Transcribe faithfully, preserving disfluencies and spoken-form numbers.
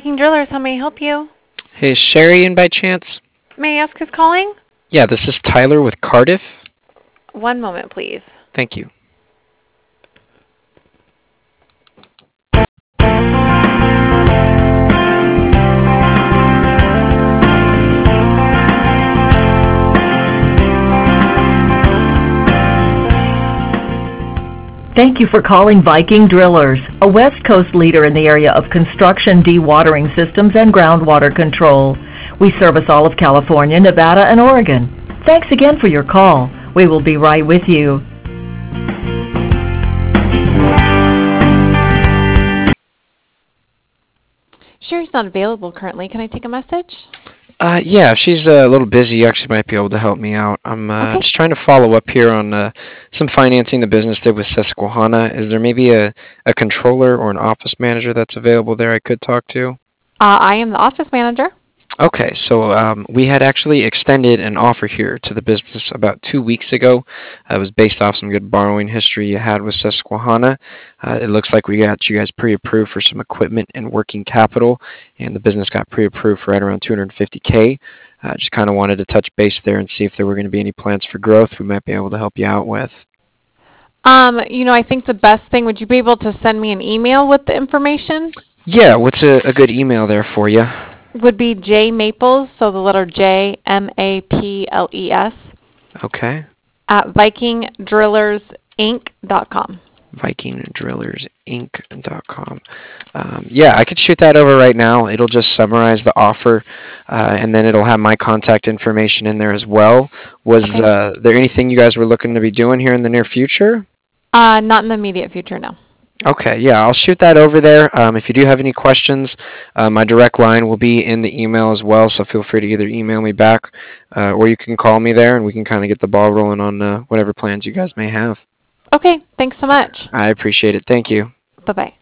Viking Drillers, how may I help you? Hey, is Sherry in by chance? May I ask who's calling? Yeah, this is Tyler with Cardiff. One moment, please. Thank you. Thank you for calling Viking Drillers, a West Coast leader in the area of construction, dewatering systems, and groundwater control. We service all of California, Nevada, and Oregon. Thanks again for your call. We will be right with you. Sherry's not available currently. Can I take a message? Uh, yeah, if she's uh, a little busy, you actually might be able to help me out. I'm uh, Okay. just trying to follow up here on uh, some financing the business did with Susquehanna. Is there maybe a, a controller or an office manager that's available there I could talk to? Uh, I am the office manager. Okay, so um, we had actually extended an offer here to the business about two weeks ago. Uh, it was based off some good borrowing history you had with Susquehanna. Uh, it looks like we got you guys pre-approved for some equipment and working capital, and the business got pre-approved for right around two hundred fifty K. Uh, just kind of wanted to touch base there and see if there were going to be any plans for growth we might be able to help you out with. Um, you know, I think the best thing, would you be able to send me an email with the information? Yeah, what's a, a good email there for you? Would be J Maples, so the letter J, M A P L E S, Okay. at Viking Drillers Inc dot com. Viking Drillers Inc dot com. Um, yeah, I could shoot that over right now. It'll just summarize the offer, uh, and then it'll have my contact information in there as well. Was Okay. uh, there anything you guys were looking to be doing here in the near future? Uh, not in the immediate future, no. Okay, yeah, I'll shoot that over there. Um, if you do have any questions, uh, my direct line will be in the email as well, so feel free to either email me back uh, or you can call me there and we can kind of get the ball rolling on uh, whatever plans you guys may have. Okay, thanks so much. I appreciate it. Thank you. Bye-bye.